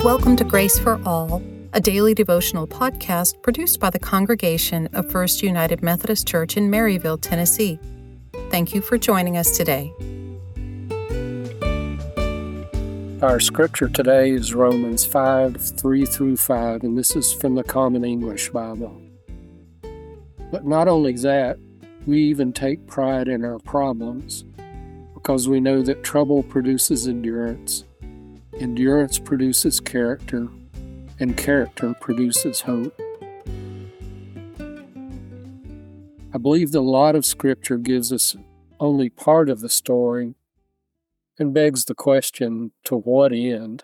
Welcome to Grace for All, a daily devotional podcast produced by the congregation of First United Methodist Church in Maryville, Tennessee. Thank you for joining us today. Our scripture today is Romans 5:3-5, and this is from the Common English Bible. But not only that, we even take pride in our problems, because we know that trouble produces endurance, endurance produces character, and character produces hope. I believe that a lot of Scripture gives us only part of the story and begs the question, to what end?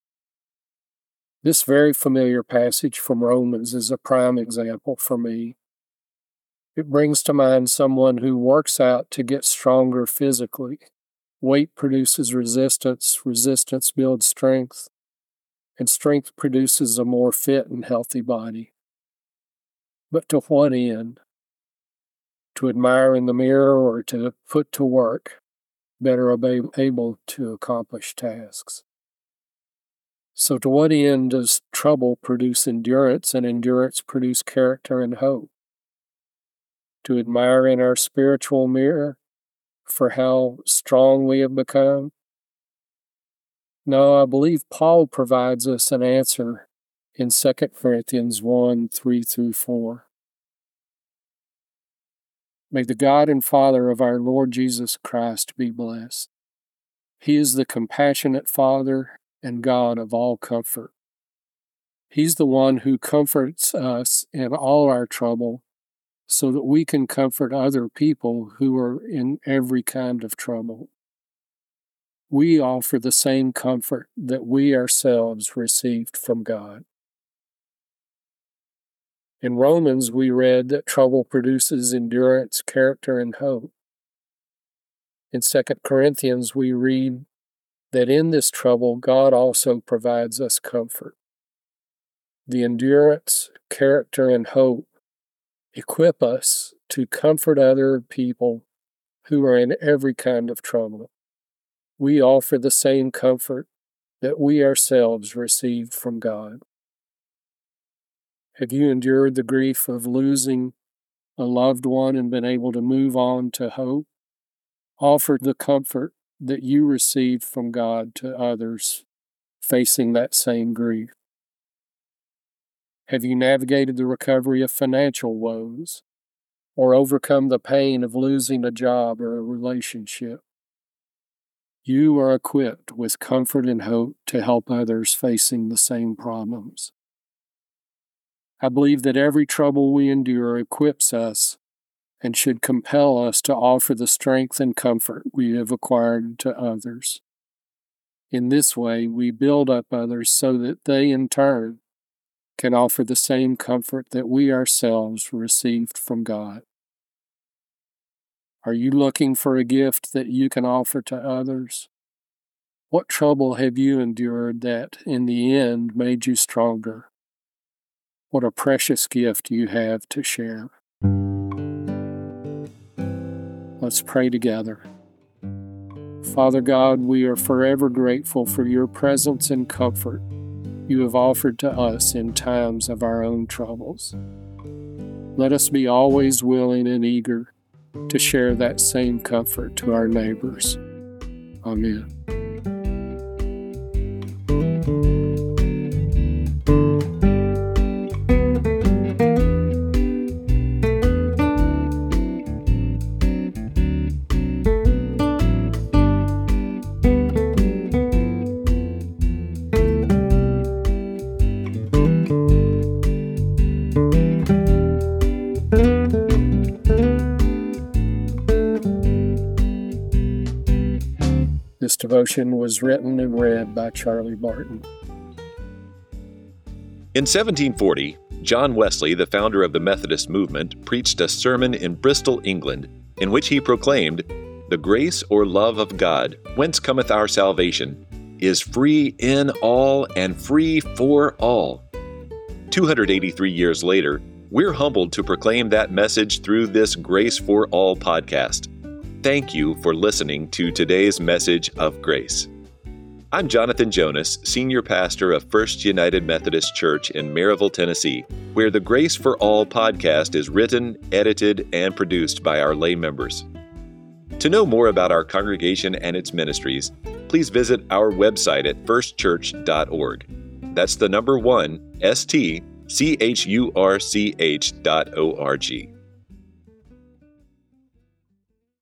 This very familiar passage from Romans is a prime example for me. It brings to mind someone who works out to get stronger physically. Weight produces resistance, resistance builds strength, and strength produces a more fit and healthy body. But to what end? To admire in the mirror or to put to work, better able to accomplish tasks? So to what end does trouble produce endurance, and endurance produce character and hope? To admire in our spiritual mirror for how strong we have become? No, I believe Paul provides us an answer in 2 Corinthians 1:3-4. May the God and Father of our Lord Jesus Christ be blessed. He is the compassionate Father and God of all comfort. He's the one who comforts us in all our trouble, so that we can comfort other people who are in every kind of trouble. We offer the same comfort that we ourselves received from God. In Romans, we read that trouble produces endurance, character, and hope. In 2 Corinthians, we read that in this trouble, God also provides us comfort. The endurance, character, and hope equip us to comfort other people who are in every kind of trouble. We offer the same comfort that we ourselves received from God. Have you endured the grief of losing a loved one and been able to move on to hope? Offer the comfort that you received from God to others facing that same grief. Have you navigated the recovery of financial woes, or overcome the pain of losing a job or a relationship? You are equipped with comfort and hope to help others facing the same problems. I believe that every trouble we endure equips us and should compel us to offer the strength and comfort we have acquired to others. In this way, we build up others so that they, in turn, can offer the same comfort that we ourselves received from God. Are you looking for a gift that you can offer to others? What trouble have you endured that, in the end, made you stronger? What a precious gift you have to share. Let's pray together. Father God, we are forever grateful for your presence and comfort you have offered to us in times of our own troubles. Let us be always willing and eager to share that same comfort to our neighbors. Amen. This devotion was written and read by Charlie Barton. In 1740, John Wesley, the founder of the Methodist movement, preached a sermon in Bristol, England, in which he proclaimed, "The grace or love of God, whence cometh our salvation, is free in all and free for all." 283 years later, we're humbled to proclaim that message through this Grace for All podcast. Thank you for listening to today's message of grace. I'm Jonathan Jonas, Senior Pastor of First United Methodist Church in Maryville, Tennessee, where the Grace for All podcast is written, edited, and produced by our lay members. To know more about our congregation and its ministries, please visit our website at firstchurch.org. That's the number 1, STCHURCH.org.